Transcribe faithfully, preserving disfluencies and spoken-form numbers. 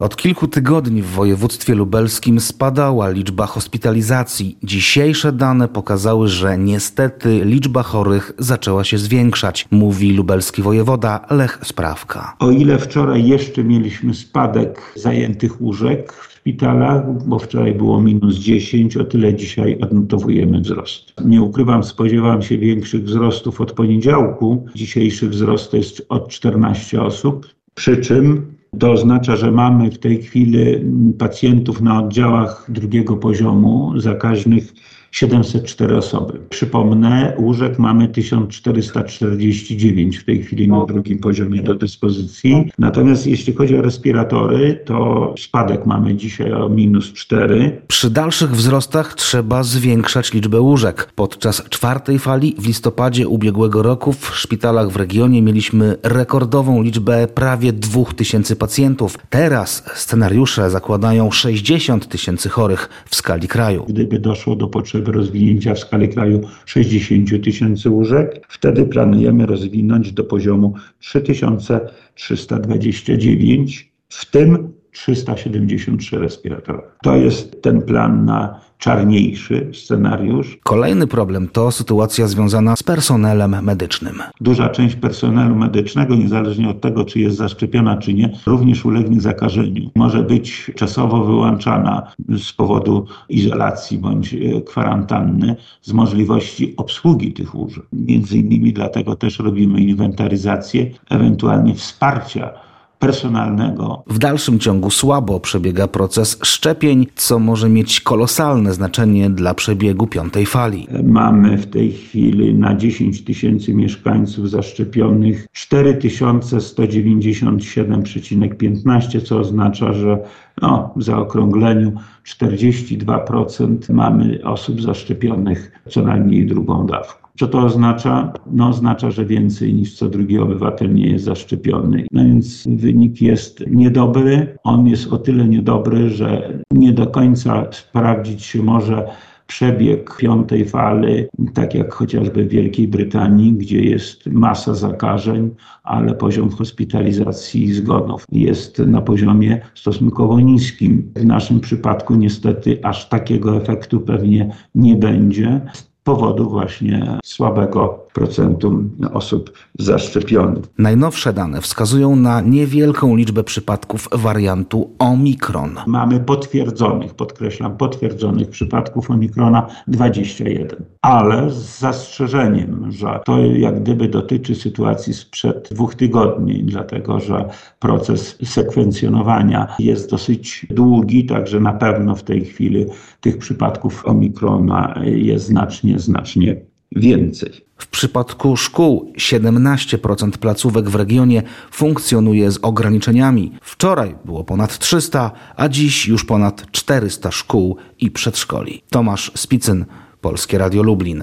Od kilku tygodni w województwie lubelskim spadała liczba hospitalizacji. Dzisiejsze dane pokazały, że niestety liczba chorych zaczęła się zwiększać, mówi lubelski wojewoda Lech Sprawka. O ile wczoraj jeszcze mieliśmy spadek zajętych łóżek w szpitalach, bo wczoraj było minus dziesięć, o tyle dzisiaj odnotowujemy wzrost. Nie ukrywam, spodziewałem się większych wzrostów od poniedziałku. Dzisiejszy wzrost to jest od czternastu osób, przy czym to oznacza, że mamy w tej chwili pacjentów na oddziałach drugiego poziomu zakaźnych siedemset cztery osoby. Przypomnę, łóżek mamy tysiąc czterysta czterdzieści dziewięć w tej chwili na drugim poziomie do dyspozycji. Natomiast jeśli chodzi o respiratory, to spadek mamy dzisiaj o minus cztery. Przy dalszych wzrostach trzeba zwiększać liczbę łóżek. Podczas czwartej fali w listopadzie ubiegłego roku w szpitalach w regionie mieliśmy rekordową liczbę prawie dwóch tysięcy pacjentów. Teraz scenariusze zakładają sześćdziesiąt tysięcy chorych w skali kraju. Gdyby doszło do potrzeby rozwinięcia w skali kraju sześćdziesiąt tysięcy łóżek, wtedy planujemy rozwinąć do poziomu trzy tysiące trzysta dwadzieścia dziewięć, w tym trzysta siedemdziesiąt trzy respiratory. To jest ten plan na czarniejszy scenariusz. Kolejny problem to sytuacja związana z personelem medycznym. Duża część personelu medycznego, niezależnie od tego, czy jest zaszczepiona, czy nie, również ulegnie zakażeniu. Może być czasowo wyłączana z powodu izolacji bądź kwarantanny z możliwości obsługi tych łóżek. Między innymi dlatego też robimy inwentaryzację, ewentualnie wsparcia personalnego. W dalszym ciągu słabo przebiega proces szczepień, co może mieć kolosalne znaczenie dla przebiegu piątej fali. Mamy w tej chwili na dziesięć tysięcy mieszkańców zaszczepionych cztery tysiące sto dziewięćdziesiąt siedem przecinek piętnaście, co oznacza, że no, w zaokrągleniu czterdzieści dwa procent mamy osób zaszczepionych co najmniej drugą dawką. Co to oznacza? No oznacza, że więcej niż co drugi obywatel nie jest zaszczepiony. No więc wynik jest niedobry. On jest o tyle niedobry, że nie do końca sprawdzić się może przebieg piątej fali, tak jak chociażby w Wielkiej Brytanii, gdzie jest masa zakażeń, ale poziom hospitalizacji i zgonów jest na poziomie stosunkowo niskim. W naszym przypadku niestety aż takiego efektu pewnie nie będzie z powodu właśnie słabego procentu osób zaszczepionych. Najnowsze dane wskazują na niewielką liczbę przypadków wariantu Omikron. Mamy potwierdzonych, podkreślam, potwierdzonych przypadków Omikrona dwadzieścia jeden. Ale z zastrzeżeniem, że to jak gdyby dotyczy sytuacji sprzed dwóch tygodni, dlatego że proces sekwencjonowania jest dosyć długi, także na pewno w tej chwili tych przypadków Omikrona jest znacznie, znacznie więcej. W przypadku szkół siedemnaście procent placówek w regionie funkcjonuje z ograniczeniami. Wczoraj było ponad trzysta, a dziś już ponad czterysta szkół i przedszkoli. Tomasz Spicyn, Polskie Radio Lublin.